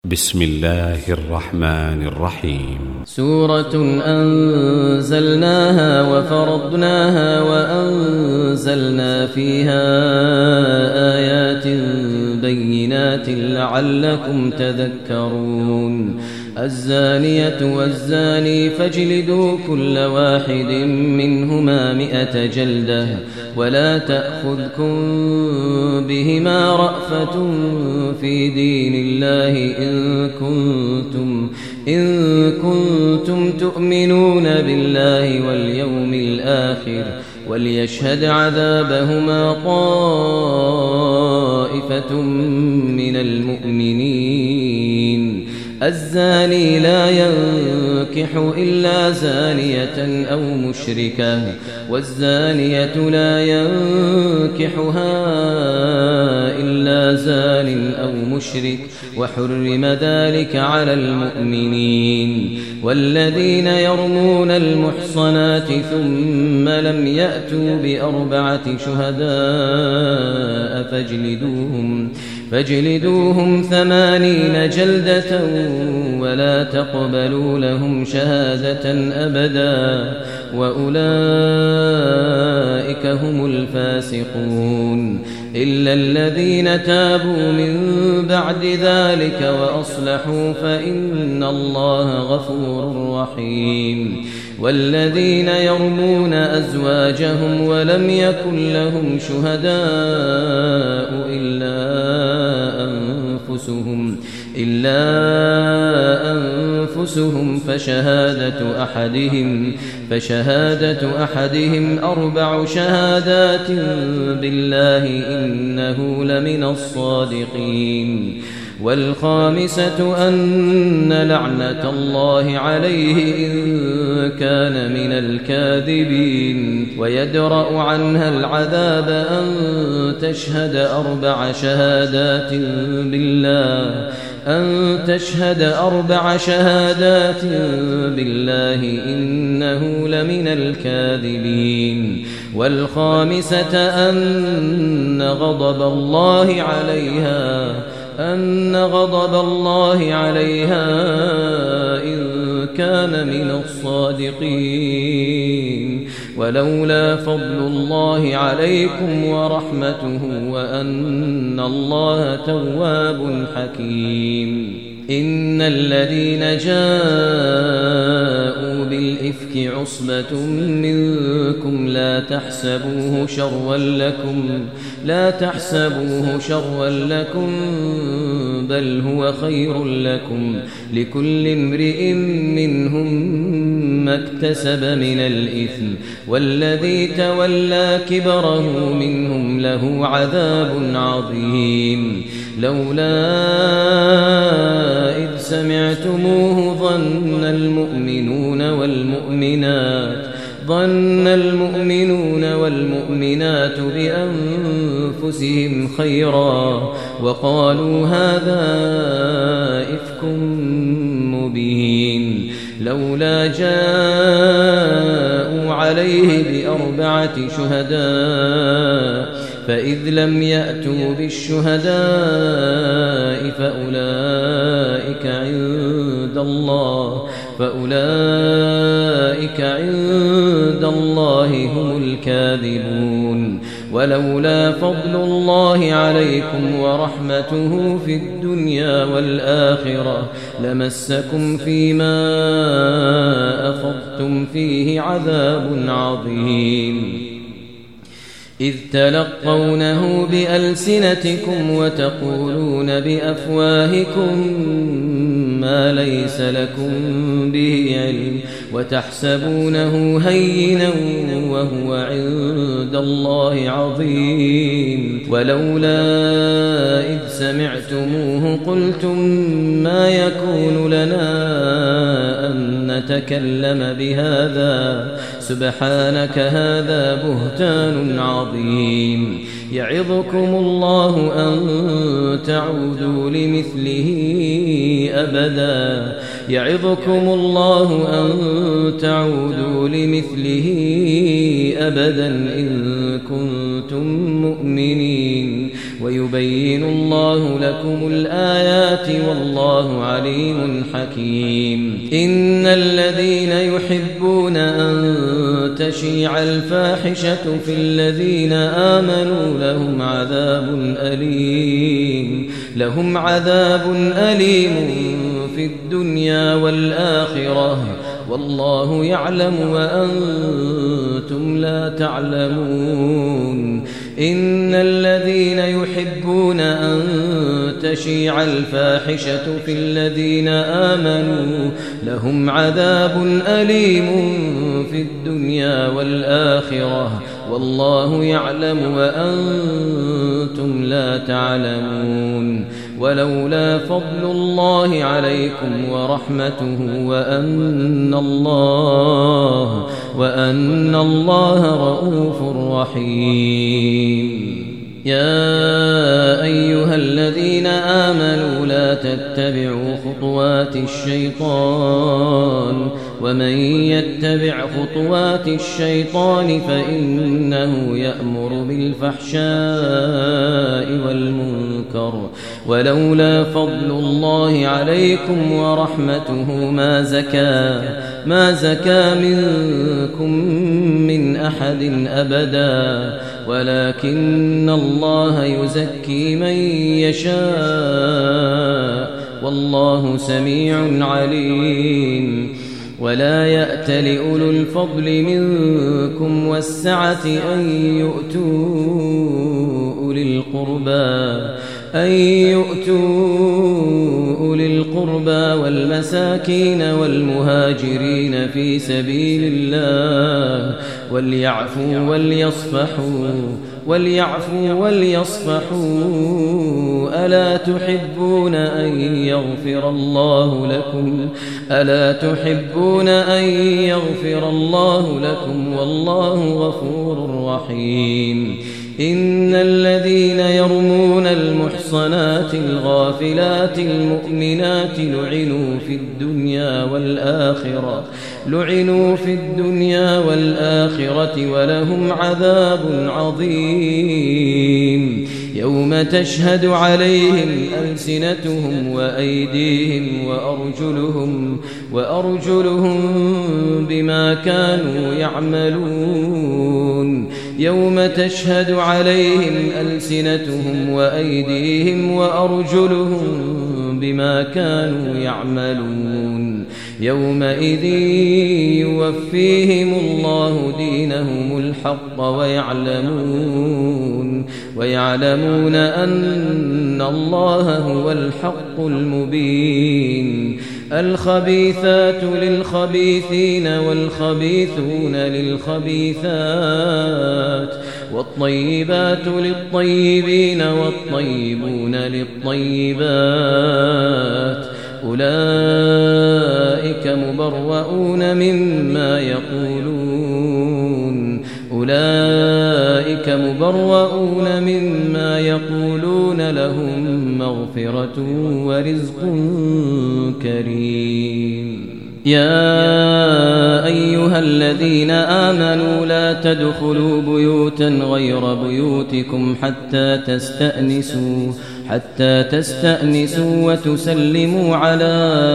بسم الله الرحمن الرحيم. سورة أنزلناها وفرضناها وأنزلنا فيها آيات بينات لعلكم تذكرون. الزانية والزاني فاجلدوا كل واحد منهما 100 جلدة ولا تأخذكم بهما رأفة في دين الله إن كنتم تؤمنون بالله واليوم الآخر وليشهد عذابهما طائفة من المؤمنين. الزاني لا ينكح إلا زانية أو مشركة والزانية لا ينكحها إلا زان أو مشرك وحرم ذلك على المؤمنين. والذين يرمون المحصنات ثم لم يأتوا ب4 شهداء فاجلدوهم 80 جلدة ولا تقبلوا لهم شهادة أبدا وأولئك هم الفاسقون. إلا الذين تابوا من بعد ذلك وأصلحوا فإن الله غفور رحيم. والذين يرمون أزواجهم ولم يكن لهم شهداء إلا أنفسهم فشهادة أحدهم 4 شهادات بالله إنه لمن الصادقين. والخامسة أن لعنة الله عليه إن كان من الكاذبين. ويدرأ عنها العذاب أن تشهد 4 شهادات بالله إنه لمن الكاذبين. والخامسة أن غضب الله عليها إن كان من الصادقين. ولولا فضل الله عليكم ورحمته وأن الله تواب حكيم. إن الذين جاءوا بالإفك عصبة منكم لا تحسبوه شرا لكم بل هو خير لكم لكل امرئ منهم ما اكتسب من الإثم والذي تولى كبره منهم له عذاب عظيم. لولا إذ سمعتموه ظن المؤمنون والمؤمنات بأنفسهم خيرا وقالوا هذا إفك مبين. لولا جاءوا عليه ب4 شهداء فإذ لم يأتوا بالشهداء فأولئك عند الله هم الكاذبون. ولولا فضل الله عليكم ورحمته في الدنيا والآخرة لمسكم فيما أفضتم فيه عذاب عظيم. إذ تلقونه بألسنتكم وتقولون بأفواهكم ما ليس لكم به علم وتحسبونه هينا وهو عند الله عظيم. ولولا إذ سمعتموه قلتم ما يكون لنا أن نتكلم بهذا سبحانك هذا بهتان عظيم. يعظكم الله أن تعودوا لمثله أبدا إن كنتم مؤمنين. ويبين الله لكم الآيات والله عليم حكيم. إن الذين يحبون أن تشيع الفاحشة في الذين آمنوا لهم عذاب أليم في الدنيا والآخرة والله يعلم وأنتم لا تعلمون. إن الذين يحبون أن تشيع الفاحشة في الذين آمنوا لهم عذاب أليم في الدنيا والآخرة والله يعلم وأنتم لا تعلمون. ولولا فضل الله عليكم ورحمته وأن الله رؤوف رحيم. يا أيها الذين آمنوا لا تتبعوا خطوات الشيطان ومن يتبع خطوات الشيطان فإنه يأمر بالفحشاء والمنكر ولولا فضل الله عليكم ورحمته ما زكى منكم من أحد أبدا ولكن الله يزكي من يشاء والله سميع عليم. ولا يأت لأولو الفضل منكم والسعة أن يؤتوا أولي القربى والمساكين والمهاجرين في سبيل الله وليعفوا وليصفحوا ألا تحبون أن يغفر الله لكم والله غفور رحيم. إن الذين يرمون المحصنات الغافلات المؤمنات لعنوا في الدنيا والآخرة ولهم عذاب عظيم. يوم تشهد عليهم ألسنتهم وأيديهم وأرجلهم بما كانوا يعملون. يوم تشهد عليهم ألسنتهم وأيديهم وأرجلهم بما كانوا يعملون. يومئذ يوفيهم الله دينهم الحق ويعلمون أن الله هو الحق المبين. الخبيثات للخبيثين والخبيثون للخبيثات والطيبات للطيبين والطيبون للطيبات أولئك مبرؤون مما يقولون لهم مغفرة ورزق كريم. يا أيها الذين آمنوا لا تدخلوا بيوتا غير بيوتكم حتى تستأنسوا وتسلموا على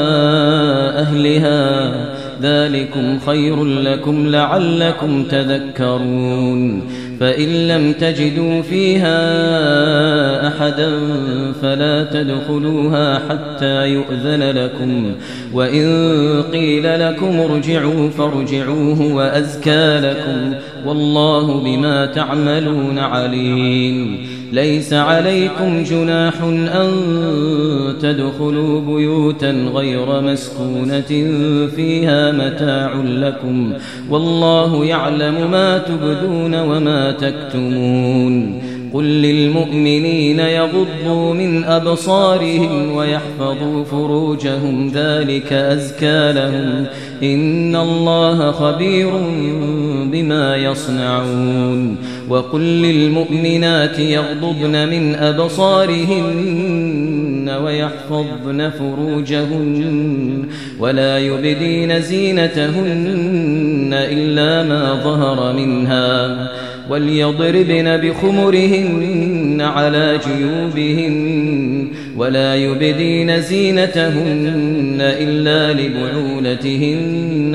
أهلها ذلكم خير لكم لعلكم تذكرون. فإن لم تجدوا فيها أحدا فلا تدخلوها حتى يؤذن لكم وإن قيل لكم ارجعوا فارجعوا هو أزكى لكم والله بما تعملون عليم. ليس عليكم جناح أن تدخلوا بيوتا غير مسكونة فيها متاع لكم والله يعلم ما تبدون وما تكتمون. قل للمؤمنين يغضوا من أبصارهم ويحفظوا فروجهم ذلك أزكى لهم إن الله خبير بما يصنعون. وقل للمؤمنات يغضضن من أبصارهن ويحفظن فروجهن ولا يبدين زينتهن إلا ما ظهر منها وليضربن بخمرهن على جيوبهن ولا يبدين زينتهن إلا لبعولتهن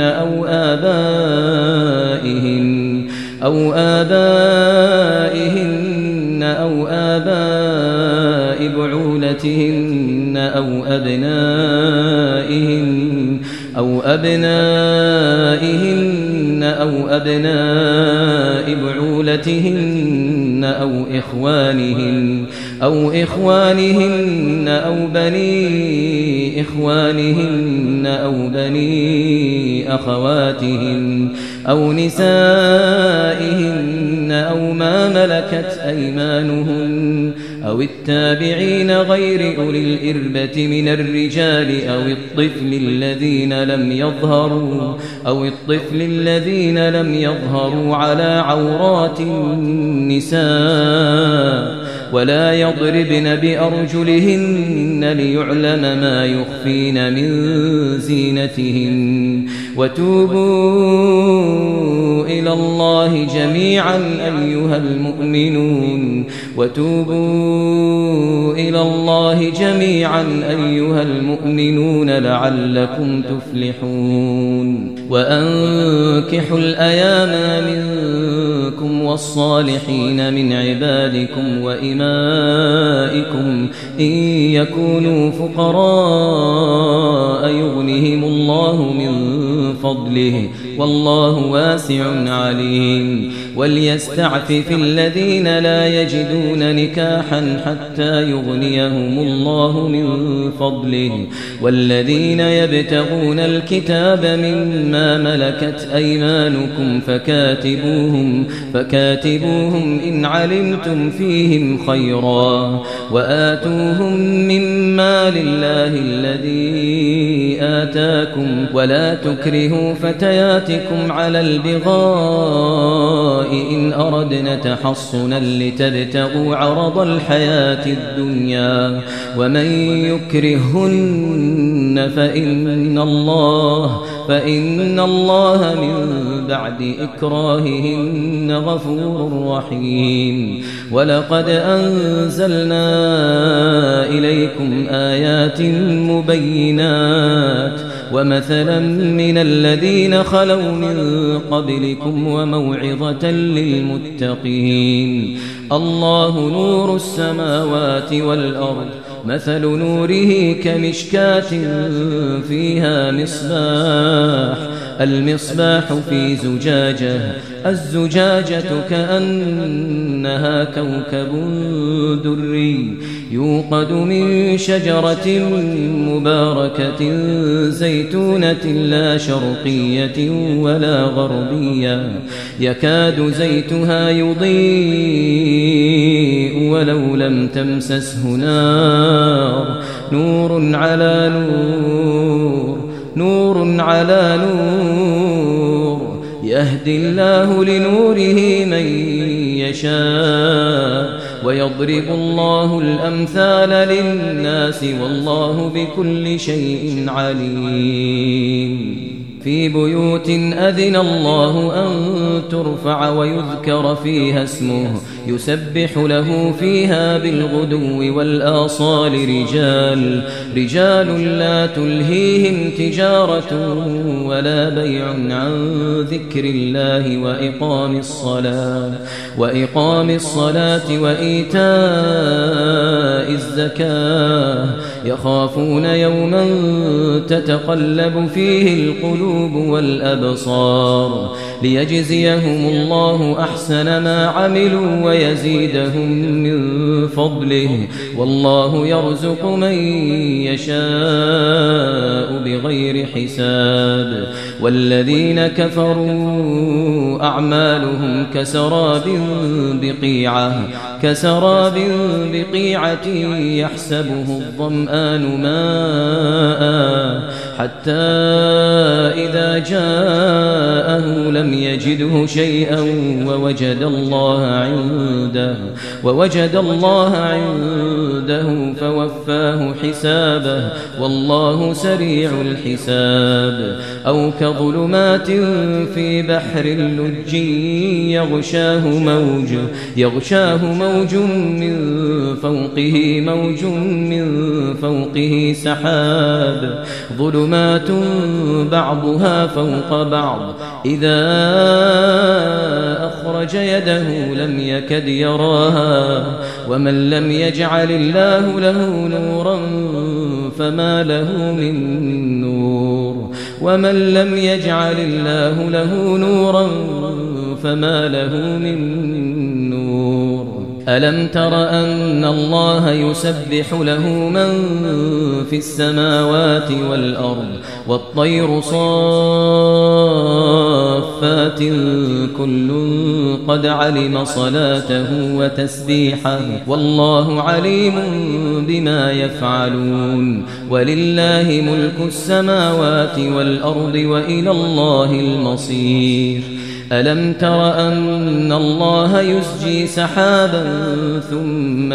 أو آبائهن أو آباء بعولتهن أو أبنائهن أو أبناء بعولتهن أو إخوانهن أو بني إخوانهن أو بني أخواتهن أو نسائهن أو ما ملكت أيمانهن أو التابعين غير أولي الإربة من الرجال أو الطفل الذين لم يظهروا على عورات النساء ولا يضربن بأرجلهن ليعلم ما يخفين من زينتهن وتوبوا إلى الله جميعا أيها المؤمنون لعلكم تفلحون وأنكحوا الأيام منكم والصالحين من عبادكم وإمائكم إن يكونوا فقراء يغنهم الله من فضله والله واسع عليم وليستعفف الذين لا يجدون نكاحا حتى يغنيهم الله من فضله والذين يبتغون الكتاب مما ملكت أيمانكم فكاتبوهم إن علمتم فيهم خيرا وآتوهم مما لله الذي آتاكم ولا تكرهوا فتياتكم على البغاء إن أردنا تحصنا لتبتغوا عرض الحياة الدنيا ومن يكرهن فإن الله من بعد إكراههن غفور رحيم ولقد أنزلنا إليكم آيات مبينات ومثلا من الذين خلوا من قبلكم وموعظة للمتقين الله نور السماوات والأرض مثل نوره كمشكاة فيها المصباح في زجاجة الزجاجة كأنها كوكب دري يوقد من شجرة مباركة زيتونة لا شرقية ولا غربية يكاد زيتها يضيء ولو لم تمسسه نار نور على نور يهدي الله لنوره من يشاء ويضرب الله الأمثال للناس والله بكل شيء عليم في بيوت أذن الله أن ترفع ويذكر فيها اسمه يسبح له فيها بالغدو والآصال رجال لا تلهيهم تجارة ولا بيع عن ذكر الله وإقام الصلاة وإيتاء الزكاة يخافون يوما تتقلب فيه القلوب والأبصار ليجزيهم الله أحسن ما عملوا ويزيدهم من فضله والله يرزق من يشاء بغير حساب والذين كفروا أعمالهم كسراب بقيعة يحسبه الظمآن ماء حتى إذا جاءه لم يجده شيئا ووجد الله عنده عبده فوفاه حسابه والله سريع الحساب أو كظلمات في بحر اللج يغشاه موج من فوقه سحاب ظلمات بعضها فوق بعض إذا أخرج يده لم يكد يراها ومن لم يجعل الله له نورا فما له من نور ومن لم يجعل الله له نورا فما له من نور ألم تر أن الله يسبح له من في السماوات والأرض والطير صافات كل قد علم صلاته وتسبيحه والله عليم بما يفعلون ولله ملك السماوات والأرض وإلى الله المصير ألم تر أن الله يسجي سحابا ثم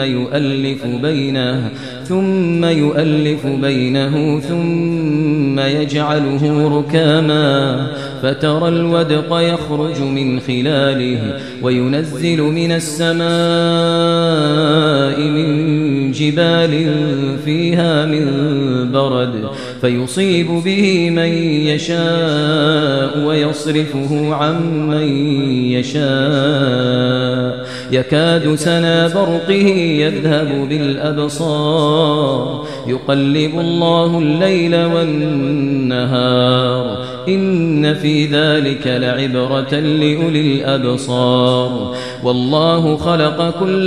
يؤلف بينه ثم يجعله ركاما فترى الودق يخرج من خلاله وينزل من السماء من جبال فيها من برد فيصيب به من يشاء ويصرفه عن من يشاء يكاد سنا برقه يذهب بالأبصار يقلب الله الليل والنهار إن في ذلك لعبرة لأولي الأبصار والله خلق كل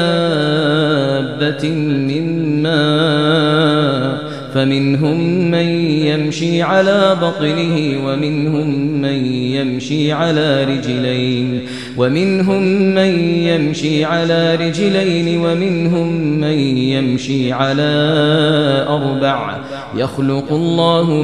دابة من ماء فمنهم من يمشي على بطنه ومنهم من يمشي على رجلين ومنهم من يمشي على أربع يخلق الله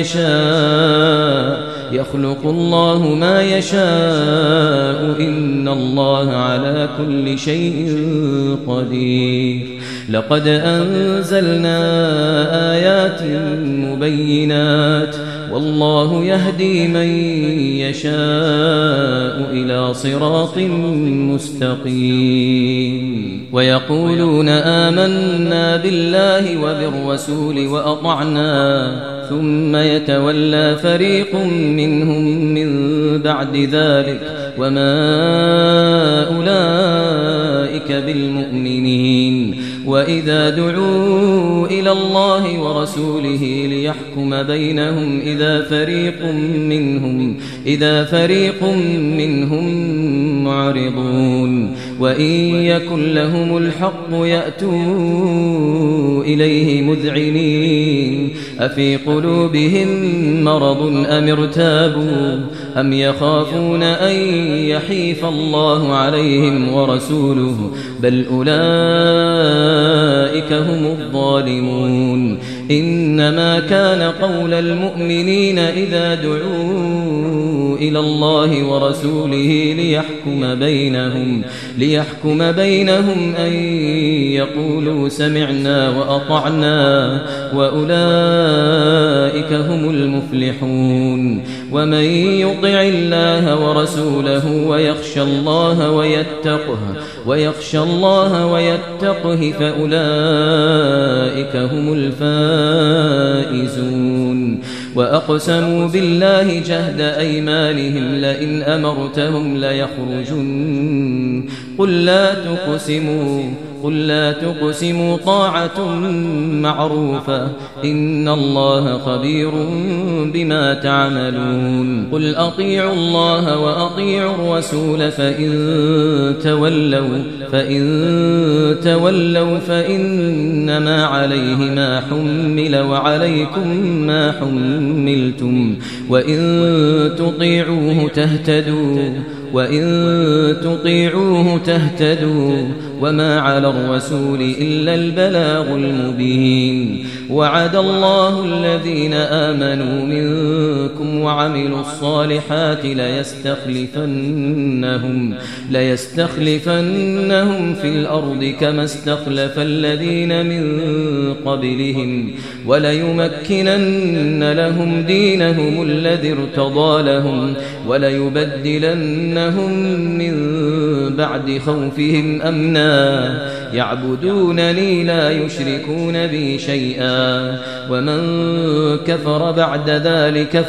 ما يشاء إن الله على كل شيء قدير لقد أنزلنا آيات مبينات والله يهدي من يشاء إلى صراط مستقيم ويقولون آمنا بالله وبالرسول وأطعنا ثم يتولى فريق منهم من بعد ذلك وما أولئك بالمؤمنين وإذا دعوا إلى الله ورسوله ليحكم بينهم إذا فريق منهم معرضون وإن يكن لهم الحق يأتوا إليه مذعنين أفي قلوبهم مرض أم ارتابوا أم يخافون أن يحيف الله عليهم ورسوله بل أولئك هم الظالمون إنما كان قول المؤمنين إذا دعوا إلى الله ورسوله ليحكم بينهم أن يقولوا سمعنا وأطعنا وأولئك هم المفلحون ومن يطع الله ورسوله ويخشى الله ويتقه فأولئك هم الفائزون وأقسموا بالله جهد أيمانهم لئن أمرتهم ليخرجن قل لا تقسموا طاعة معروفة إن الله خبير بما تعملون قل أطيعوا الله وأطيعوا الرسول فإن تولوا فإنما عليه ما حمل وعليكم ما حملتم وإن تطيعوه تهتدوا وإن تطيعوه تهتدوا وما على الرسول إلا البلاغ المبين وعد الله الذين آمنوا منكم وعملوا الصالحات ليستخلفنهم في الأرض كما استخلف الذين من قبلهم وليمكنن لهم دينهم الذي ارتضى لهم وليبدلنهم من بعد خوفهم أمنا يعبدونني لا يشركون بي شيئا ومن كفر بعد ذلك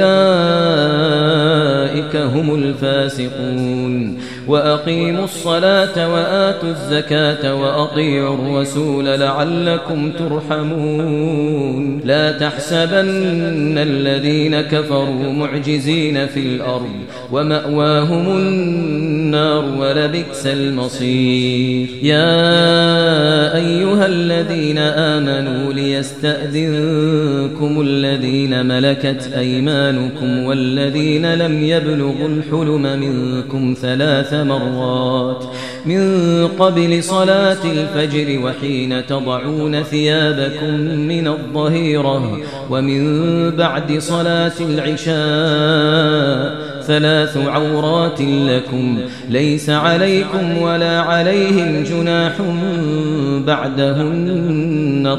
فأولئك هم الفاسقون وأقيموا الصلاة وآتوا الزكاة وأطيعوا الرسول لعلكم ترحمون لا تحسبن الذين كفروا معجزين في الأرض ومأواهم النار ولبئس المصير يا أيها الذين آمنوا ليستأذنكم الذين ملكت أيمانكم والذين لم يبلغوا الحلم منكم 3 مرات من قبل صلاة الفجر وحين تضعون ثيابكم من الظهيرة ومن بعد صلاة العشاء 3 عورات لكم ليس عليكم ولا عليهم جناح بعدهن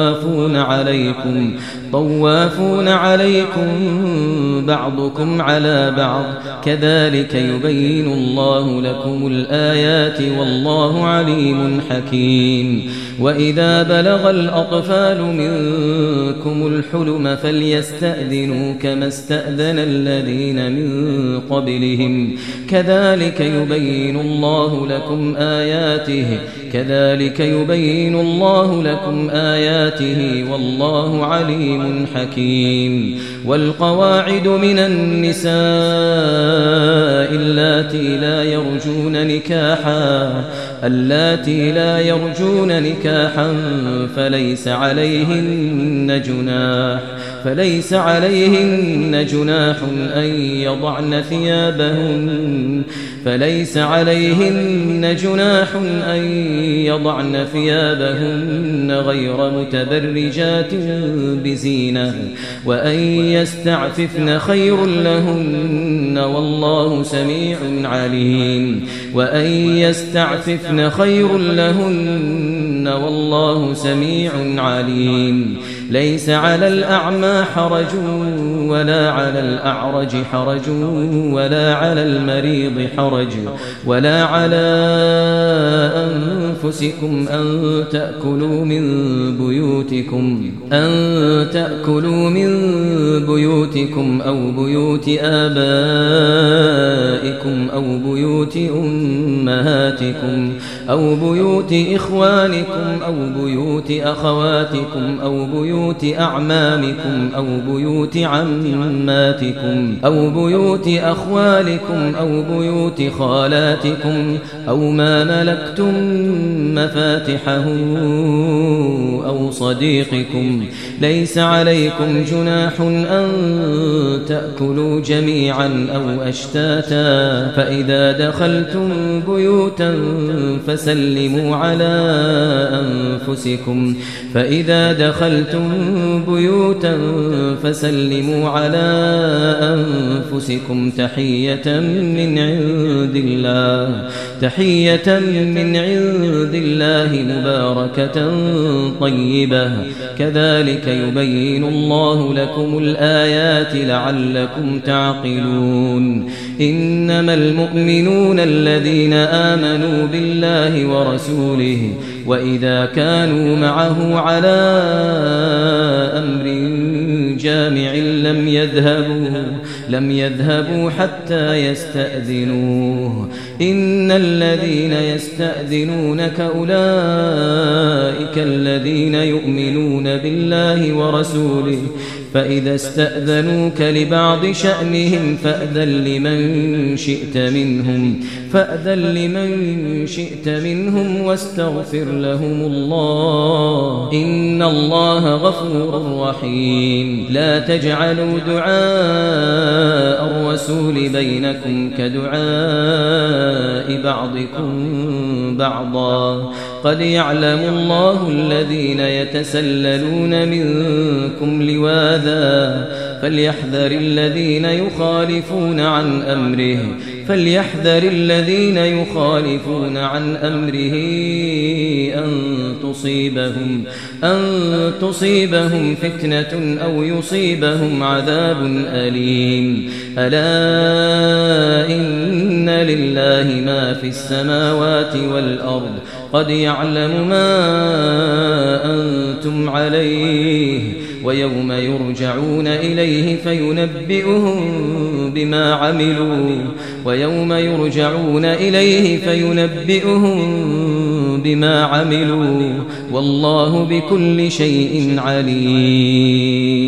طوافون عليكم بعضكم على بعض كذلك يبين الله لكم الآيات والله عليم حكيم وإذا بلغ الأطفال منكم الحلم فليستأذنوا كما استأذن الذين من قبلهم كذلك يبين الله لكم آياته والله عليم حكيم والقواعد من النساء اللاتي لا يرجون نكاحا فليس عليهن جناح أن يضعن ثيابهن غير متبرجات بزينة وأن يستعففن خير لهن والله سميع عليم ليس على الأعمى حرج ولا على الأعرج حرج ولا على المريض حرج ولا على أنفسكم أن تأكلوا من بيوتكم أو بيوت آبائكم أو بيوت أمهاتكم أو بيوت إخوانكم أو بيوت أخواتكم أو بيوت أعمامكم أو بيوت عماتكم أو بيوت أخوالكم أو بيوت خالاتكم أو ما ملكتم مفاتحه أو صديقكم ليس عليكم جناح أن تأكلوا جميعا أو أشتاتا فإذا دخلتم بيوتا فسلموا على أنفسكم تحية من عند الله مباركة طيبة كذلك يبين الله لكم الآيات لعلكم تعقلون إنما المؤمنون الذين آمنوا بالله ورسوله وإذا كانوا معه على أمر جامع لم يذهبوا حتى يستأذنوه إن الذين يستأذنونك أولئك الذين يؤمنون بالله ورسوله فإذا استأذنوك لبعض شأنهم فأذن لمن شئت منهم واستغفر لهم الله إن الله غفور رحيم لا تجعلوا دعاء الرسول بينكم كدعاء بعضكم بعضا قد يعلم الله الذين يتسللون منكم لواذا فليحذر الذين يخالفون عن أمره أن تصيبهم فتنة أو يصيبهم عذاب أليم ألا إن لله ما في السماوات والأرض قد يعلم ما أنتم عليه ويوم يرجعون إليه فينبئهم بما عملوا والله بكل شيء عليم.